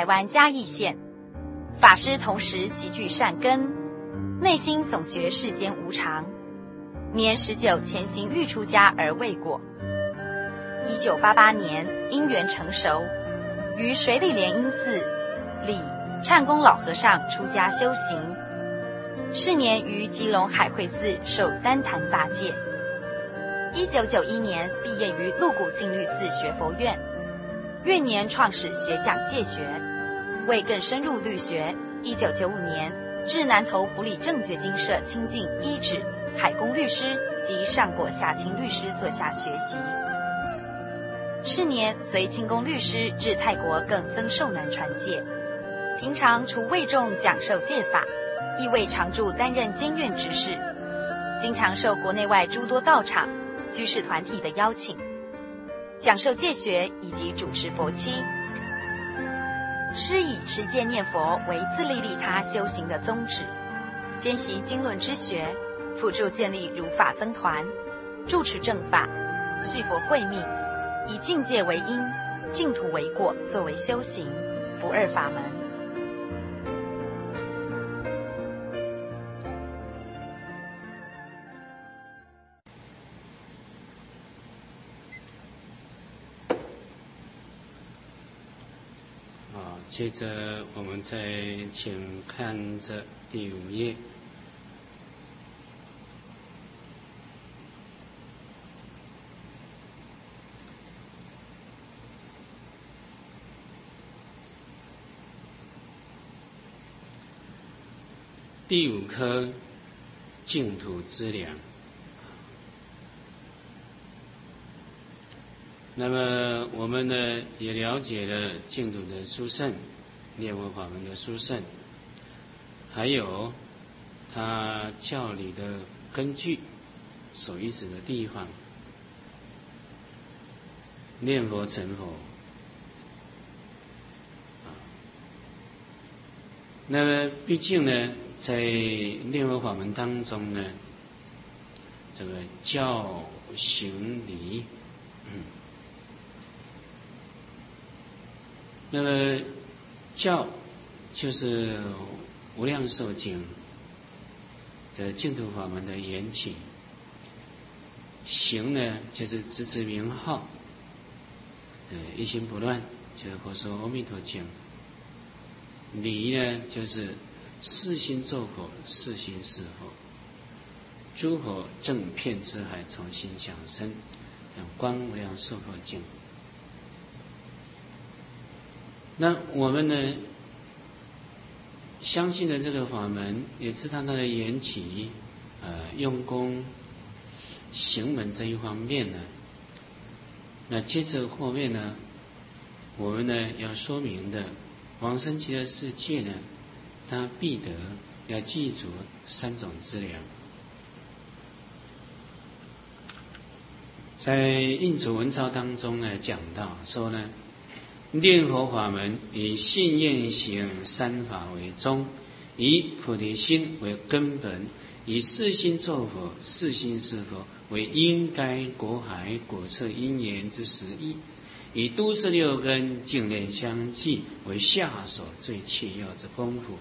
台湾嘉义县。法师同时极具善根，内心总觉世间无常。年19潜心欲出家而未果。1988年因缘成熟，于水里莲因寺里忏公老和尚出家修行。是年于基隆海会寺受三坛大戒。1991年毕业于鹿谷净律寺学佛院，越年创始学讲戒学。为更深入律学，1995年至南投埔里正觉精舍亲近一指海公律师及上果下清律师座下学习。是年随清公律师至泰国更增受难传戒。平常除为众讲授戒法，亦为常驻担任监院执事，经常受国内外诸多道场、居士团体的邀请，讲授戒学以及主持佛七。师以持戒念佛为自利利他修行的宗旨，兼习经论之学，辅助建立如法僧团，住持正法，续佛慧命，以境界为因，净土为果作为修行，不二法门。 接着我们再请看着第5页。第5颗净土之粮。那么我们呢也了解了净土的殊胜，念佛法门的殊胜，还有它教理的根据所依止的地方。念佛成佛那么毕竟呢在念佛法门当中呢，这个教行理那么教就是无量寿经的净土法门的缘起，行呢就是直指名号，这一心不乱就是佛说阿弥陀经。理呢就是四心作佛，四心是佛，诸佛正遍知海，从心想生，像观无量寿佛经。那我们呢相信的这个法门，也知道它的缘起，用功行门这一方面呢，那接着后面呢，我们呢要说明的往生极乐世界呢，它必得要记住3种资粮。在印祖文钞当中呢讲到说呢，念佛法门以信愿行3法为宗，以菩提心为根本，以四心作佛，四心是佛为应该果海果测因缘之实义，以都摄6根净练相继为下手最切要之功夫。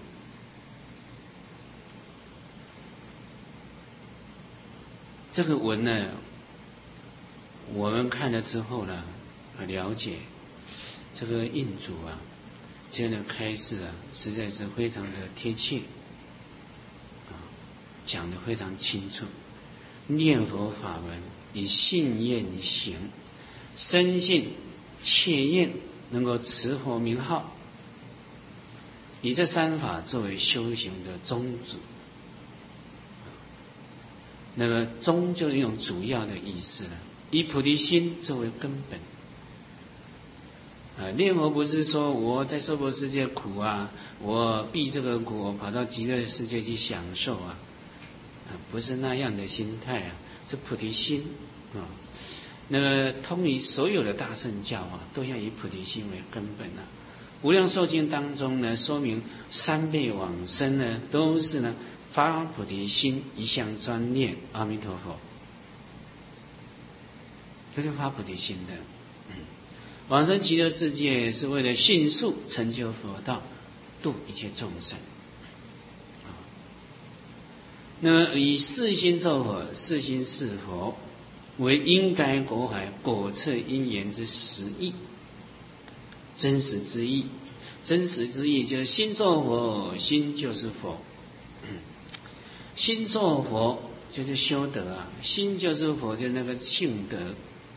这个文呢我们看了之后呢了解这个印祖这样的开示实在是非常的贴切讲得非常清楚。念佛法门以信愿行，深信切愿能够持佛名号，以这3法作为修行的宗旨。那么宗就是用主要的意思了，以菩提心作为根本。念佛不是说我在娑婆世界苦我避这个苦，我跑到极乐世界去享受不是那样的心态是菩提心那么通于所有的大乘教都要以菩提心为根本无量寿经当中呢说明3辈往生呢都是呢发菩提心，一向专念阿弥陀佛，这是发菩提心的。 往生极乐世界是为了迅速成就佛道，度一切众生。那么以四心咒佛、四心是佛为应该果海果测因缘之实义，真实之意。真实之意就是心作佛，心就是佛。心作佛就是修德啊，心就是佛，就是那个性德。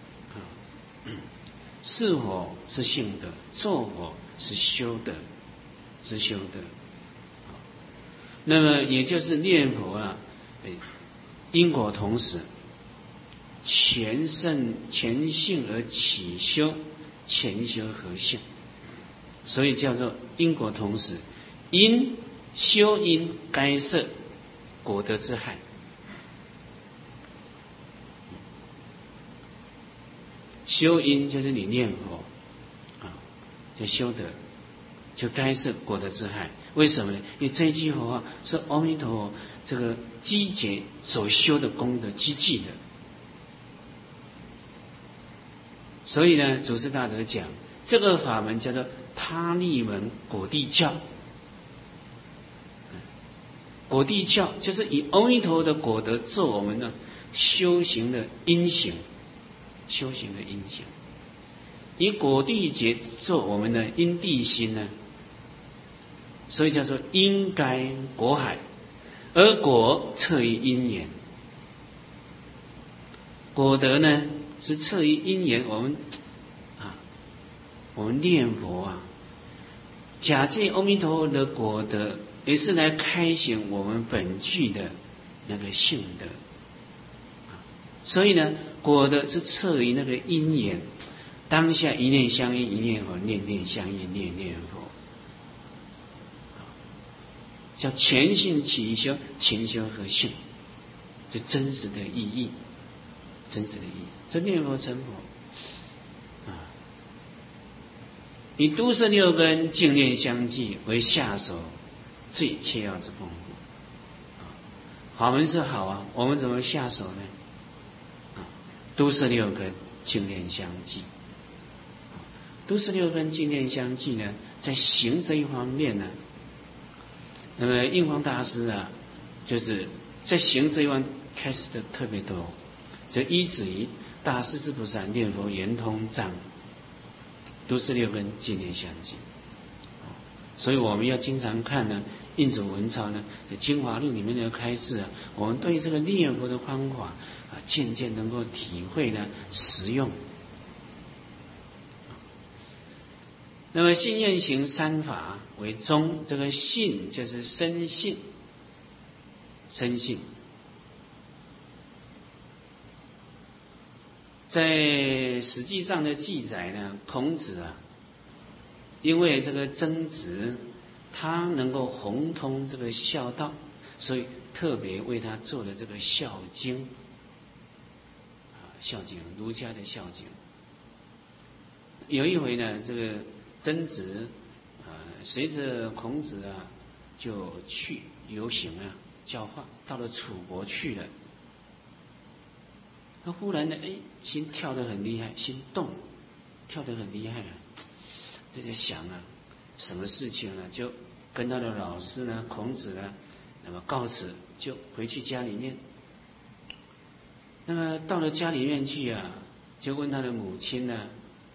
是佛是性德，作佛是修德，是修德。那么也就是念佛啊，因果同时，全性而起修，全修合性，所以叫做因果同时。因修因该摄果德之害。修因就是你念佛啊，就修德，就该是果德之害。为什么呢？因为这一句佛啊，是阿弥陀佛这个积劫所修的功德积聚的。所以呢，祖师大德讲，这个法门叫做他力门果地教。果地教就是以阿弥陀佛的果德做我们的修行的因行。修行的因行，以果地劫做我们的因地心呢，所以叫做因该果海，而果测于因缘。果德呢是测于因缘，我们念佛啊，假借阿弥陀佛的果德，也是来开显我们本具的那个性德。所以呢，果德是测于那个因缘，当下一念相应，一念佛，念念相应，念念佛，叫全性起修，全修合性，这真实的意义，真实的意义。这念佛成佛啊，以都摄六根净念相继为下手最切要之功夫。法门是好啊，我们怎么下手呢？都摄六根净念相继，都摄六根净念相继呢，在行这一方面呢，那么印光大师啊，就是在行这一方开始的特别多，就依止于大势至菩萨念佛圆通藏，都摄六根净念相继。所以我们要经常看呢，印祖文钞呢，在精华录里面的开示啊，我们对这个念佛的方法啊，渐渐能够体会呢，实用。那么信愿行三法为宗，这个信就是深信，深信。在史记上的记载呢，孔子啊，因为这个曾子他能够宏通这个孝道，所以特别为他做了这个孝经孝经，儒家的孝经。有一回呢，这个曾子随着孔子啊就去游行啊教化，到了楚国去了。他忽然呢，心跳得很厉害，心动，跳得很厉害啊！就在想啊，什么事情呢？就跟他的老师呢，孔子呢，那么告辞，就回去家里面。那么到了家里面去啊，就问他的母亲呢，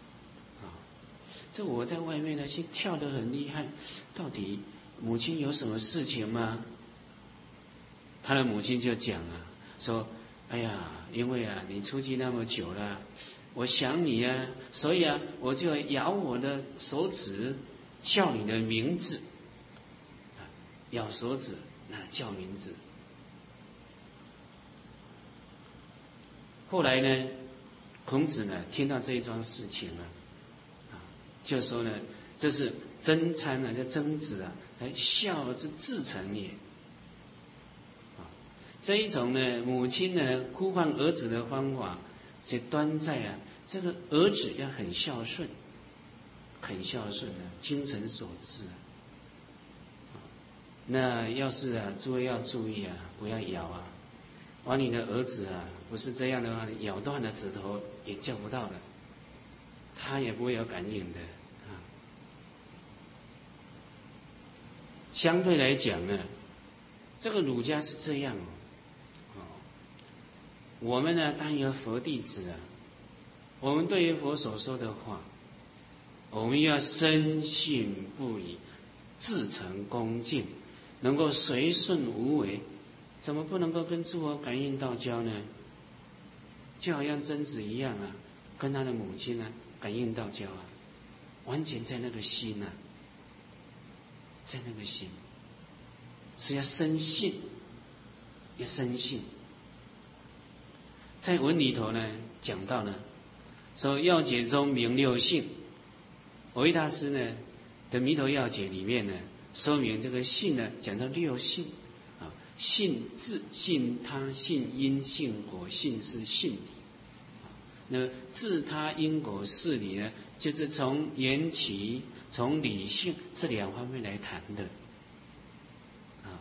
这我在外面呢，心跳得很厉害，到底母亲有什么事情吗？他的母亲就讲啊，说，哎呀，因为啊，你出去那么久了，我想你啊，所以啊，我就咬我的手指叫你的名字，咬手指叫名字。后来呢，孔子呢听到这一桩事情了，就说呢，这是曾参啊，这曾子啊，孝之至诚也。这一种呢，母亲呢呼唤儿子的方法，是端在啊，这个儿子要很孝顺，很孝顺啊，精诚所至啊。那要是啊，诸位要注意啊，不要咬啊。而你的儿子啊，不是这样的话，咬断了指头也叫不到了。 它也不会有感应的啊。相对来讲呢，这个儒家是这样我们呢当一个佛弟子啊，我们对于佛所说的话，我们要深信不疑，至诚恭敬，能够随顺无为。怎么不能够跟诸佛感应道交呢？就好像曾子一样啊，跟他的母亲呢感应道交啊，完全在那个心啊，在那个心是要深信，要深信。在文里头呢讲到呢，说要解中明六性，蕅益大师呢的弥陀要解里面呢，说明这个性呢讲到六性啊，性智、性他、性因、性果、性事、性理。那自他因果事理呢，就是从缘起、从理性这两方面来谈的啊。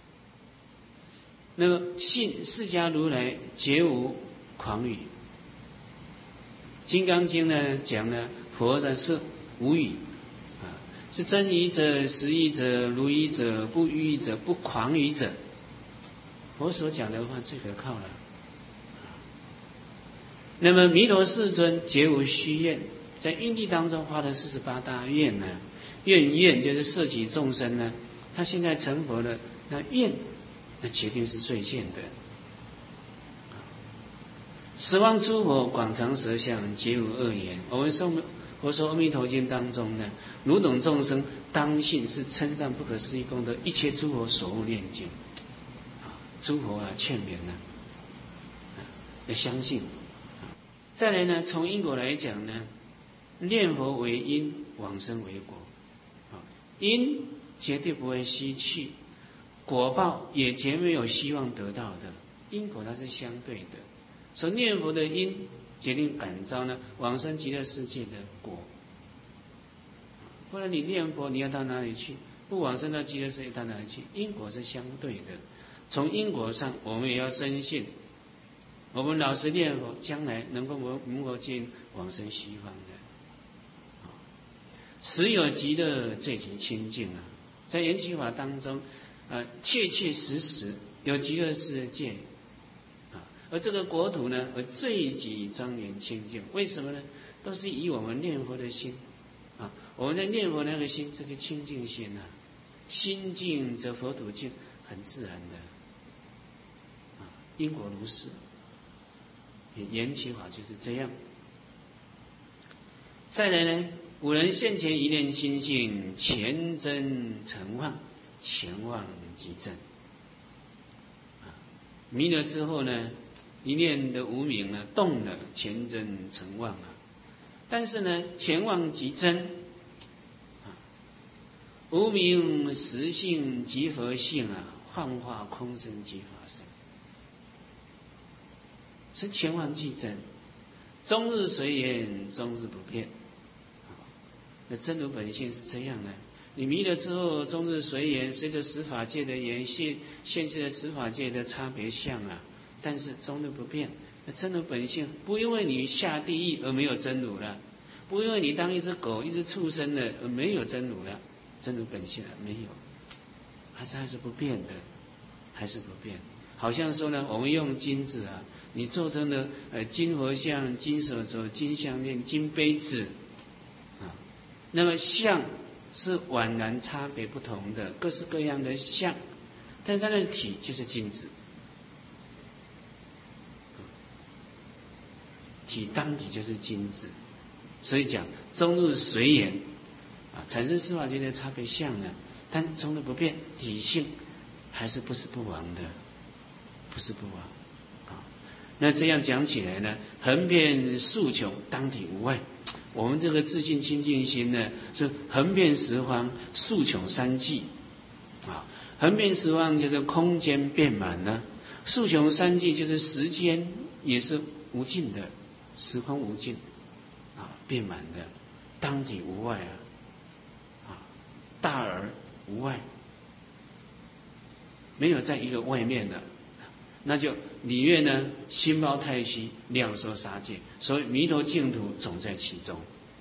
那么信释迦如来绝无诳语，金刚经呢讲呢，佛呢是无语啊，是真语者、实语者、如语者、不语者、不诳语者。佛所讲的话最可靠了。那么弥陀世尊绝无虚愿，在因地当中发了48大愿呢，愿就是摄取众生呢，他现在成佛了，那愿那决定是最现的。十方诸佛广长舌相，皆无恶言。我们佛说阿弥陀经当中呢，汝等众生当信是称赞不可思议功德，一切诸佛所悟念经诸佛劝勉要相信。再来呢，从因果来讲呢，念佛为因，往生为果。因绝对不会失去，果报也绝没有希望得到的。因果它是相对的，所以念佛的因决定感召呢往生极乐世界的果。不然你念佛你要到哪里去？不往生到极乐世界到哪里去？因果是相对的，从因果上我们也要深信。我们老实念佛，将来能够进往生西方的。实有极乐最极清净啊，在缘起法当中，确确实实有极乐世界啊，而这个国土呢，最极庄严清净。为什么呢？都是以我们念佛的心啊，我们在念佛那个心，这是清净心啊，心净则佛土净，很自然的啊，因果如是。缘起法就是这样。再来呢，古人现前一念心性，前真成妄，前妄即真。迷了之后呢，一念的无明呢动了，前真成妄啊。但是呢，前妄即真，无明实性即佛性啊，幻化空生即法身。是前妄即真，终日随缘，终日不变。那真如本性是这样的，你迷了之后，终日随缘，随着十法界的缘现现的十法界的差别相啊，但是终日不变。那真如本性不因为你下地狱而没有真如了，不因为你当一只狗、一只畜生的而没有真如了，真如本性没有，还是不变的，还是不变。好像说呢，我们用金子啊，你做成了金佛像、金手镯、金项链、金杯子啊，那么相是宛然差别不同的，各式各样的相，但是它的体就是金子，体当体就是金子，所以讲终日随缘啊，产生十法界的差别相呢，但终日不变，体性还是不死不亡的。不是不亡啊，那这样讲起来呢，横遍竖穷，当体无碍。我们这个自信清净心呢，是横遍十方，竖穷三际啊。横遍十方就是空间遍满了，竖穷三际就是时间也是无尽的，时空无尽啊，遍满的，当体无碍啊，大而无外，没有在一个外面的。那就里面呢，心包太虚，量说杀戒，所以弥陀净土总在其中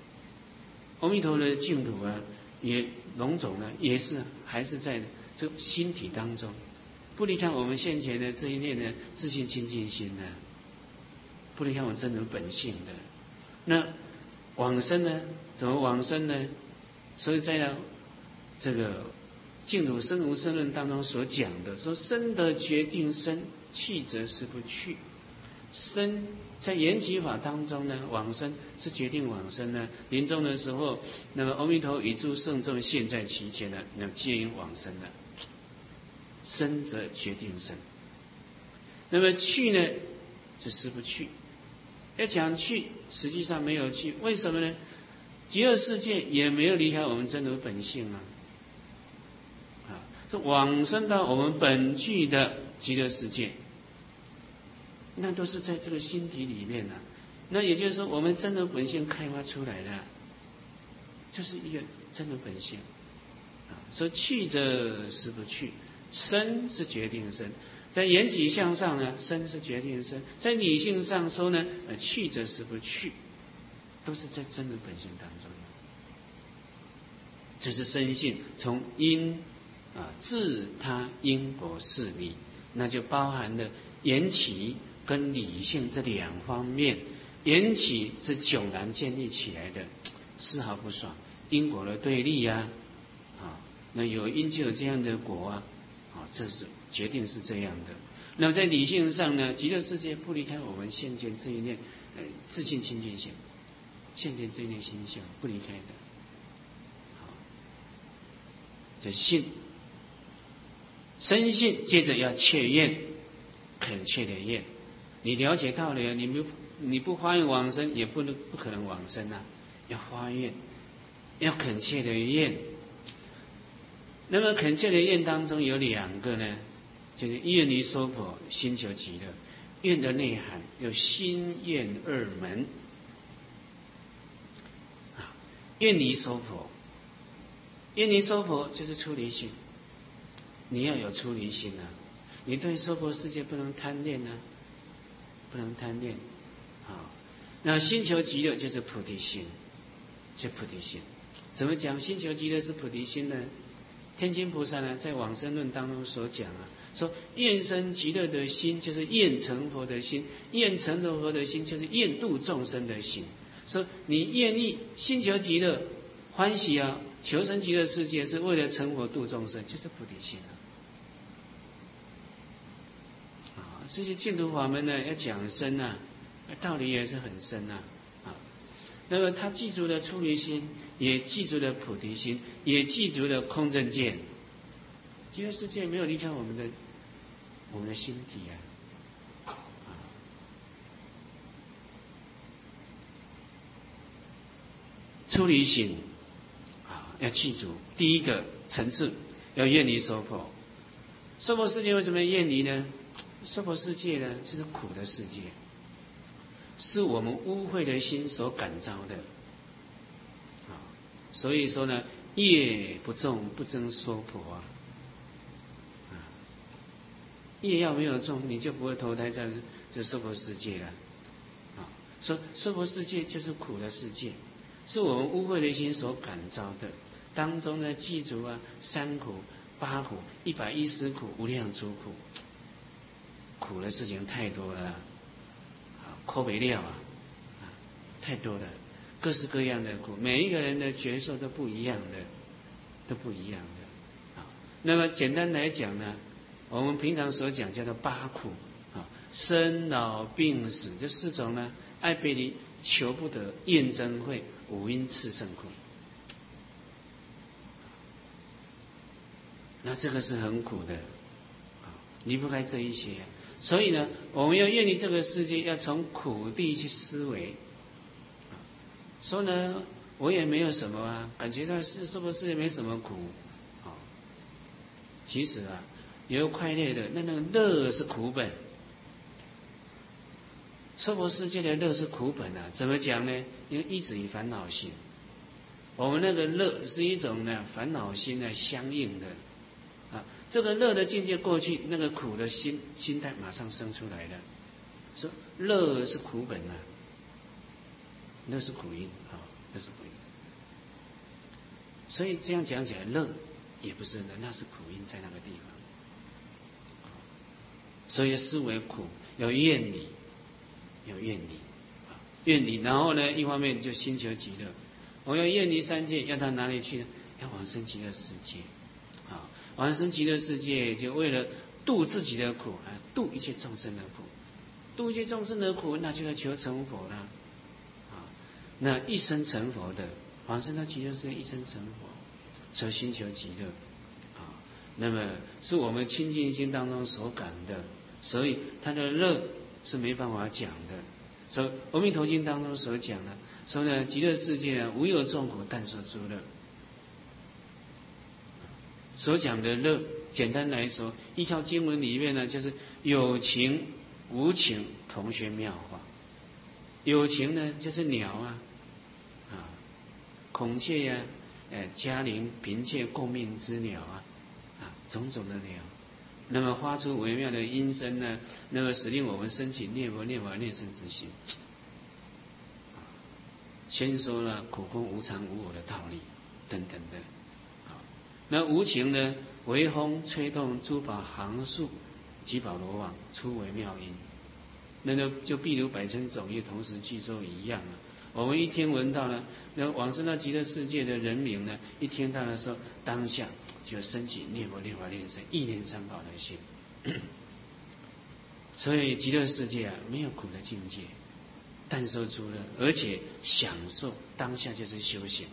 阿弥陀的净土啊，也龙种呢，也是还是在这心体当中，不离开我们现前的这一念的自信清净心呢，不离开我们真如本性的。那往生呢？怎么往生呢？所以在这个净土生无生论当中所讲的，说生得决定生，去则实不去。生在缘起法当中呢，往生是决定往生呢。临终的时候，那么阿弥陀与诸圣众现在其前呢，那么皆应往生了。生则决定生，那么去呢，就实不去。要讲去，实际上没有去，为什么呢？极乐世界也没有离开我们真如本性啊。是往生到我们本具的极乐世界，那都是在这个心体里面啊。那也就是说，我们真如本性开发出来的，就是一个真如本性啊。说去则实不去，生是决定生。在缘起向上呢，生是决定生；在理性上说呢，去则实不去，都是在真如本性当中。这是生性从因自他因果事理，那就包含了缘起跟理性这两方面。缘起是迥然建立起来的，丝毫不爽因果的对立啊，那有因就有这样的果啊，这是决定是这样的。那么在理性上呢，极乐世界不离开我们现前这一念自性清净性，现前这一念心相不离开的。这信生信，接着要切愿，恳切的愿。你了解道理，你不发愿往生，也不可能往生啊。要发愿，要恳切的愿。那么恳切的愿当中有两个呢，就是愿离娑婆，心求极乐。愿的内涵有心愿二门。愿离娑婆，愿离娑婆就是出离心。你要有出离心啊！你对娑婆世界不能贪恋啊，不能贪恋。那心求极乐就是菩提心，就菩提心。怎么讲心求极乐是菩提心呢？天津菩萨呢，在往生论当中所讲啊，说愿生极乐的心就是愿成佛的心，愿成佛的心就是愿度众生的心。说你愿意心求极乐，欢喜啊，求生极乐世界是为了成佛度众生，就是菩提心啊。这些净土法门呢，要讲深啊，道理也是很深啊。那么他记住了出离心，也记住了菩提心，也记住了空正见。极乐世界没有离开我们的心体啊。出离心要记住第一个层次，要愿离娑婆。娑婆世界为什么愿离呢？娑婆世界呢，就是苦的世界，是我们污秽的心所感召的。所以说呢，业不重不增娑婆啊。业要没有重，你就不会投胎在这娑婆世界了。说娑婆世界就是苦的世界，是我们污秽的心所感召的。当中呢，记住啊，3苦、8苦、110苦、无量诸苦。苦的事情太多了，扣不了啊，太多了，各式各样的苦，每一个人的觉受都不一样的，都不一样的。那么简单来讲呢，我们平常所讲叫做8苦生老病死这4种呢，爱别离、求不得、厌憎会、五阴炽盛苦。那这个是很苦的，离不开这一些。所以呢，我们要愿离这个世界，要从苦地去思维。说呢，我也没有什么啊，感觉到娑婆世界没什么苦。其实啊，有快乐的，那个乐是苦本。娑婆世界的乐是苦本啊，怎么讲呢？因为依止于烦恼心。我们那个乐是一种呢烦恼心呢相应的。这个乐的境界过去，那个苦的心态马上生出来了。说乐是苦本啊，乐是苦因乐是苦因。 所以这样讲起来，乐也不是乐，那是苦因在那个地方。所以思维苦要愿离，要愿离，愿离。然后呢，一方面就心求极乐，我要愿离三界，要到哪里去呢？要往生极乐世界。往生极乐世界，就为了度自己的苦，度一切众生的苦，度一切众生的苦，那就要求成佛了。那一生成佛的，往生到极乐世界，一生成佛，所以心求极乐。那么是我们清净心当中所感的，所以它的乐是没办法讲的。所以《阿弥陀经》当中所讲的，说呢，极乐世界呢，无有众苦，但说诸乐。所讲的乐，简单来说，一条经文里面呢，就是有情无情同学妙法。有情呢，就是鸟啊，孔雀呀，嘉陵、嫔妾共命之鸟啊，种种的鸟，那么发出微妙的音声呢，那么使令我们升起念佛、念法、念僧之心。先说了苦空无常无我的道理等等的。那无情呢，微风吹动珠宝行树，集宝罗网，出微妙音。那就譬如百称种业同时具奏一样啊。我们一听闻到呢，那往生到极乐世界的人民呢，一听到的时候，当下就升起念佛、念法、念僧、意念三宝的心。所以极乐世界没有苦的境界，但说诸乐，而且享受当下就是修行。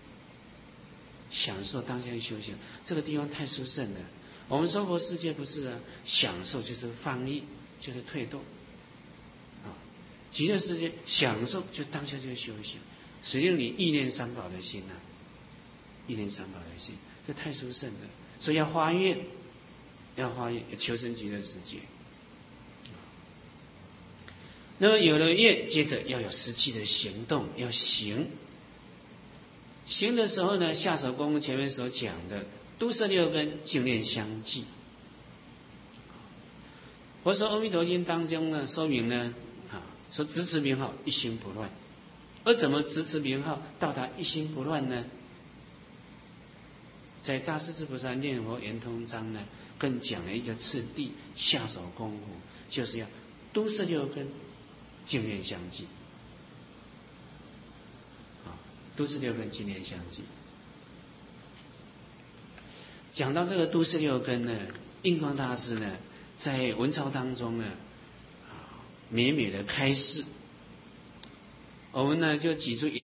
享受当下的修行，这个地方太殊胜了。我们娑婆世界不是啊，享受就是放逸，就是退堕。极乐世界享受就当下就是修行，使令你意念三宝的心啊，意念三宝的心，这太殊胜了。所以要发愿，要求生极乐世界。那么有了愿，接着要有实际的行动，要行。行的时候呢，下手功夫前面所讲的都摄六根，净念相继。佛说《阿弥陀经》当中呢，说明呢，说直持名号，一心不乱。而怎么直持名号到达一心不乱呢？在大势至菩萨念佛圆通章呢，更讲了一个次第，下手功夫就是要都摄六根，净念相继。都摄六根，净念相继。讲到这个都摄六根呢，印光大师呢，在文钞当中呢，美美的开示。我们呢就举出